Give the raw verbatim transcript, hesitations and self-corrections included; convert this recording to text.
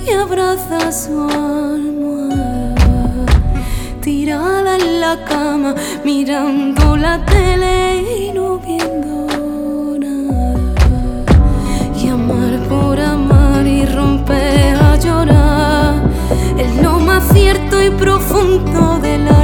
y abraza su almohada, tirada en la cama, mirando la tele y no viendo nada. Y amar por amar y romper a llorar es lo más cierto y profundo de la